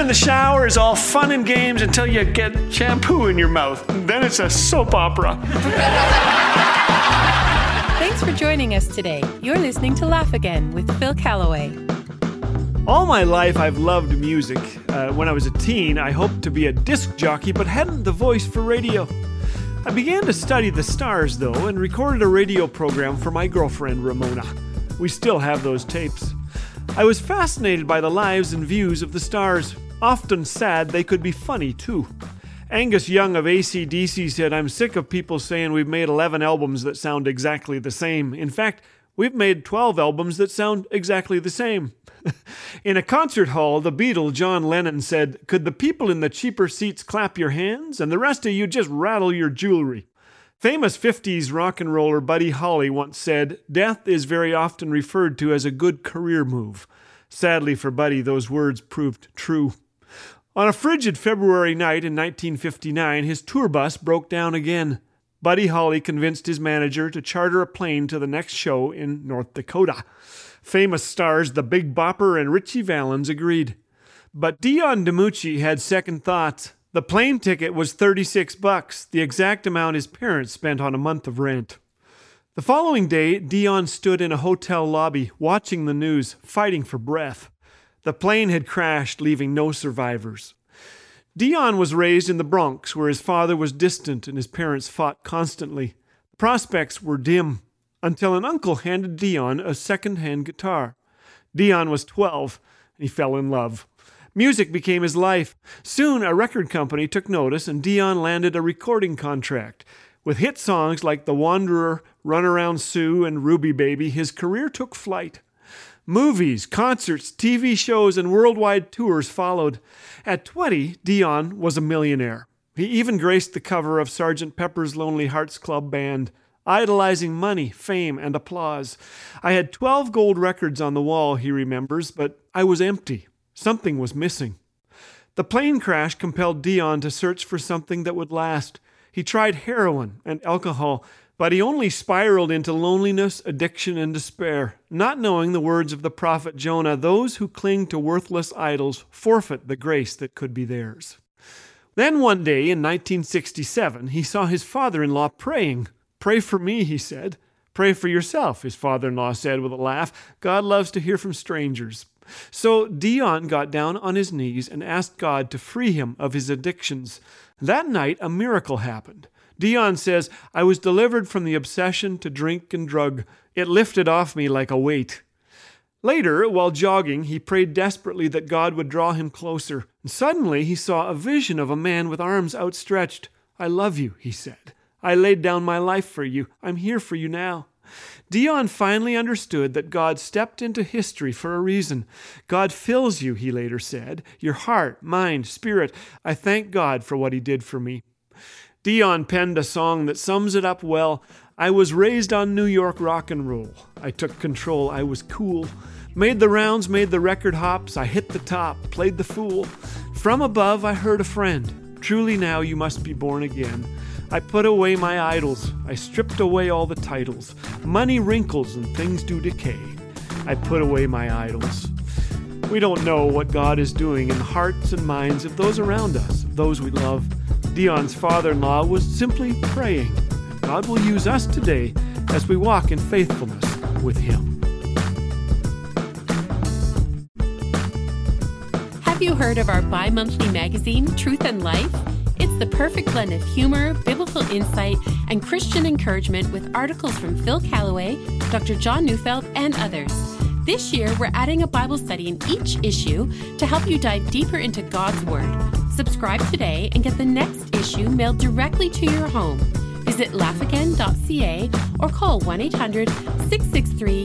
in the shower is all fun and games until you get shampoo in your mouth. Then it's a soap opera. Thanks for joining us today. You're listening to Laugh Again with Phil Callaway. All my life I've loved music. When I was a teen, I hoped to be a disc jockey, but hadn't the voice for radio. I began to study the stars, though, and recorded a radio program for my girlfriend, Ramona. We still have those tapes. I was fascinated by the lives and views of the stars. Often sad, they could be funny, too. Angus Young of AC/DC said, "I'm sick of people saying we've made 11 albums that sound exactly the same. In fact, we've made 12 albums that sound exactly the same." In a concert hall, the Beatle, John Lennon, said, "Could the people in the cheaper seats clap your hands and the rest of you just rattle your jewelry?" Famous 50s rock and roller Buddy Holly once said, "Death is very often referred to as a good career move." Sadly for Buddy, those words proved true. On a frigid February night in 1959, his tour bus broke down again. Buddy Holly convinced his manager to charter a plane to the next show in North Dakota. Famous stars the Big Bopper and Ritchie Valens agreed. But Dion DiMucci had second thoughts. The plane ticket was $36, the exact amount his parents spent on a month of rent. The following day, Dion stood in a hotel lobby, watching the news, fighting for breath. The plane had crashed, leaving no survivors. Dion was raised in the Bronx, where his father was distant and his parents fought constantly. Prospects were dim, until an uncle handed Dion a second-hand guitar. Dion was 12, and he fell in love. Music became his life. Soon, a record company took notice, and Dion landed a recording contract. With hit songs like The Wanderer, Runaround Sue, and Ruby Baby, his career took flight. Movies, concerts, TV shows, and worldwide tours followed. At 20, Dion was a millionaire. He even graced the cover of Sgt. Pepper's Lonely Hearts Club Band, idolizing money, fame, and applause. "I had 12 gold records on the wall," he remembers, "but I was empty. Something was missing." The plane crash compelled Dion to search for something that would last. He tried heroin and alcohol, but he only spiraled into loneliness, addiction, and despair. Not knowing the words of the prophet Jonah, those who cling to worthless idols forfeit the grace that could be theirs. Then one day in 1967, he saw his father-in-law praying. "Pray for me," he said. "Pray for yourself," his father-in-law said with a laugh. "God loves to hear from strangers." So Dion got down on his knees and asked God to free him of his addictions. That night, a miracle happened. Dion says, "I was delivered from the obsession to drink and drug. It lifted off me like a weight." Later, while jogging, he prayed desperately that God would draw him closer. And suddenly, he saw a vision of a man with arms outstretched. "I love you," he said. "I laid down my life for you. I'm here for you now." Dion finally understood that God stepped into history for a reason. "God fills you," he later said, "your heart, mind, spirit. I thank God for what he did for me." Dion penned a song that sums it up well. "I was raised on New York rock and roll. I took control, I was cool. Made the rounds, made the record hops. I hit the top, played the fool. From above I heard a friend. Truly now you must be born again. I put away my idols. I stripped away all the titles. Money wrinkles and things do decay. I put away my idols." We don't know what God is doing in the hearts and minds of those around us, of those we love. Dion's father-in-law was simply praying. God will use us today as we walk in faithfulness with him. Have you heard of our bi-monthly magazine, Truth and Life? It's the perfect blend of humor, biblical insight, and Christian encouragement with articles from Phil Callaway, Dr. John Neufeld, and others. This year, we're adding a Bible study in each issue to help you dive deeper into God's Word. Subscribe today and get the next issue mailed directly to your home. Visit laughagain.ca or call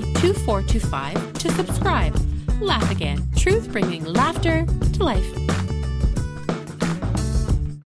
1-800-663-2425 to subscribe. Laugh Again, truth bringing laughter to life.